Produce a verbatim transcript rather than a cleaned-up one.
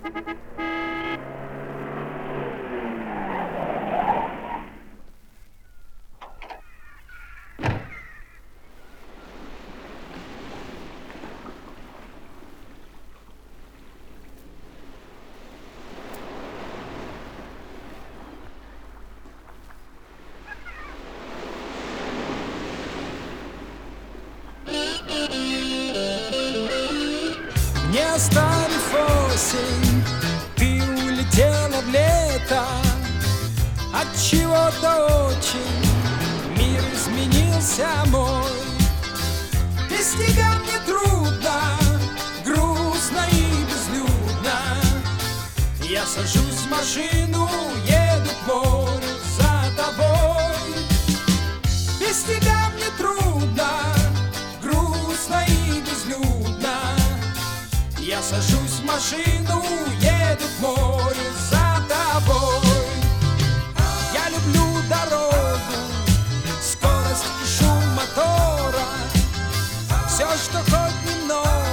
Не оставив осень, ты улетела в лето. От чего-то очень мир изменился мой. Без тебя мне трудно, грустно и безлюдно. Я сажусь в машину, еду к морю за тобой. Без тебя мне трудно, грустно и безлюдно. Я сажусь в машину, еду к морю за тобой. Я люблю дорогу, скорость и шум мотора, все, что хоть немного